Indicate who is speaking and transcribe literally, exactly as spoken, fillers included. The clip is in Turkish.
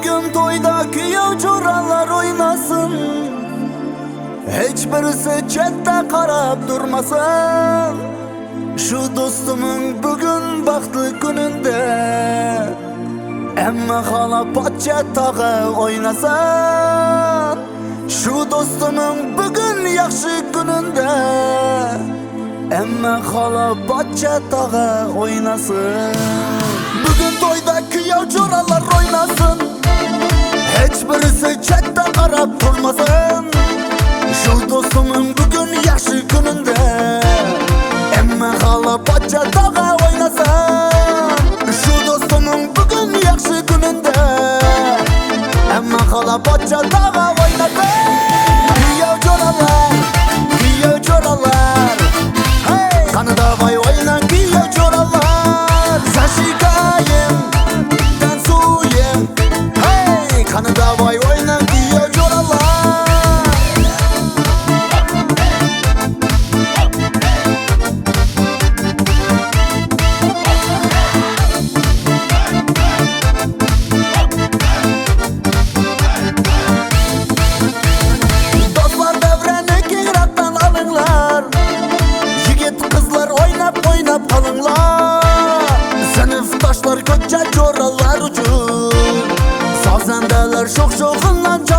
Speaker 1: Bugün toyda kuyov jo'ralar oynasın, hiç birisi chetda qarab durmasın. Şu dostumun bugün baxtli kununda emma xala pochcha tog'i oynasın. Şu dostumun bugün yaxshi kununda emma xala pochcha tog'i oynasın. Bugün toyda kuyov jo'ralar oynasın, hiç birisi chetda qarab turmasın. Şu dostumun bugün yaxshi kununda emma xala pochcha tog'i oynasın. Şu dostumun bugün yaxshi kununda emma xala pochcha tog'i oynasın. Kuyov jo'ralar, kuyov jo'ralar, hey! Qani davay oyna kuyov jo'ralar. Zashikayim, dansuyim, hey! Qani davay oyna kuyov jo'ralar. Sınıftaşlar ko'cha jo'ralar uchun sozandalar sho'x sho'xindan